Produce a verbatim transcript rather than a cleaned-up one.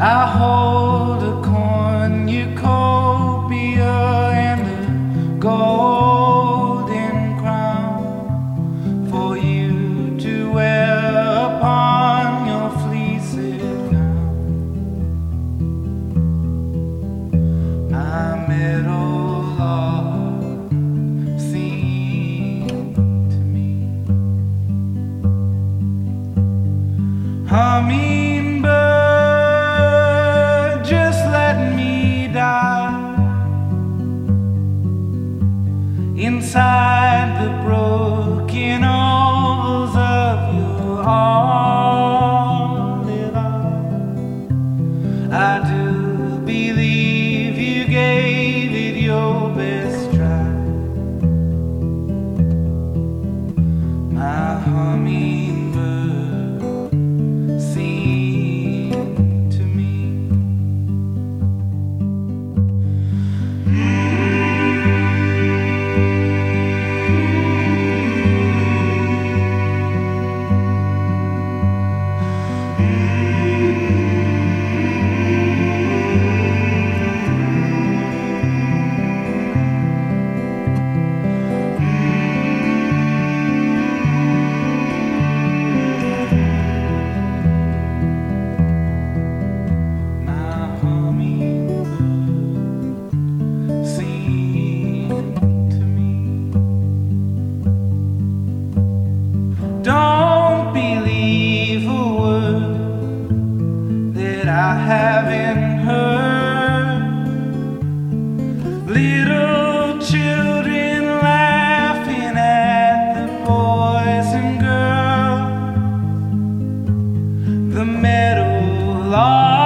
I hold a cornucopia and a golden crown for you to wear upon your fleeced gown. My metal Lord, sing to me. Hummingbird, just let me die inside the broken ovals of your olive eye. I do believe you gave it your best try. My hummingbird, sing to me. Don't believe a word that I haven't heard. Little children laughing at the boys and girls. The metal law